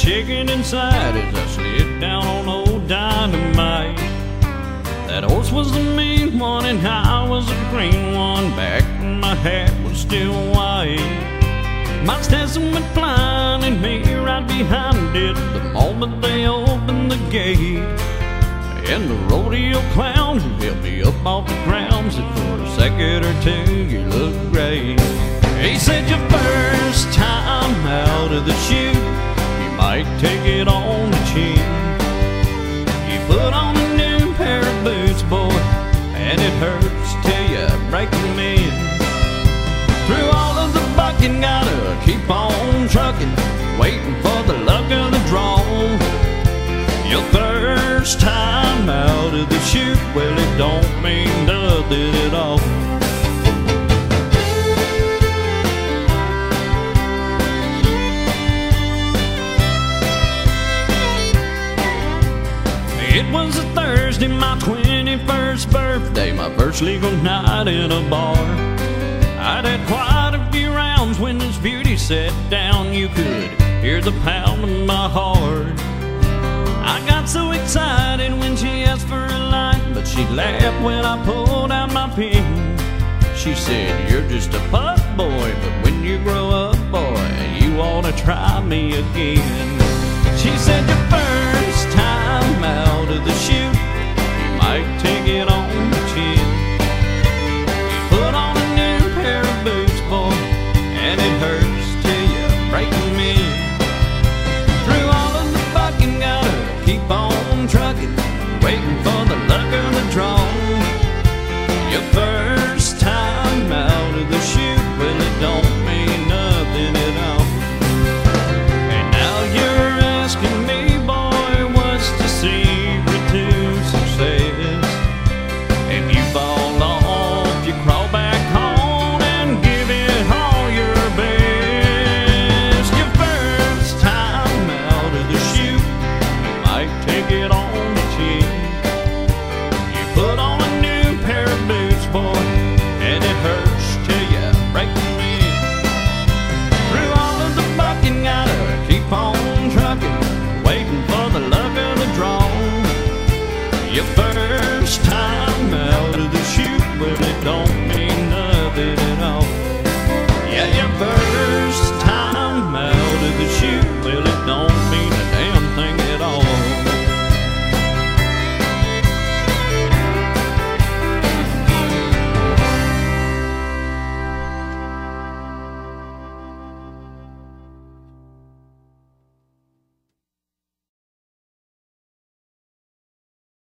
shaking inside as I slid down on old Dynamite. That horse was the mean one and I was the green one, back when my hat was still white. My Stetson went flying and me right behind it the moment they opened the gate. And the rodeo clown who helped me up off the ground said, for a second or two you look great. He said, your first time out of the chute, you might take it on the chin. You put on a new pair of boots, boy, and it hurts till you break them in. Through all of the bucking, gotta keep on trucking, waiting for the luck of the draw. Your first time out of the chute, well, it don't mean nothing at all. It was a Thursday, my 21st birthday, my first legal night in a bar. I'd had quite a few rounds when this beauty sat down. You could hear the pound of my heart. I got so excited when she asked for a light, but she laughed when I pulled out my pen. She said, you're just a pup boy, but when you grow up, boy, you ought to try me again. She said, your first time out of the chute, you might take it on the chin. You put on a new pair of boots, boy, and it hurts till you break them in. Through all of the bucking, gotta keep on trucking, waiting for the luck of the draw. Your first time out of the chute, well, it don't mean nothing at all. And now you're asking me, boy, what's the secret to success? And you fall off, you crawl back home and give it all your best. Your first time out of the chute, you might take it on the chin. You put on a new pair of boots, boy, and it hurts till you break them in. Through all of the bucking, gotta keep on trucking, waiting for the luck of the draw. Your first time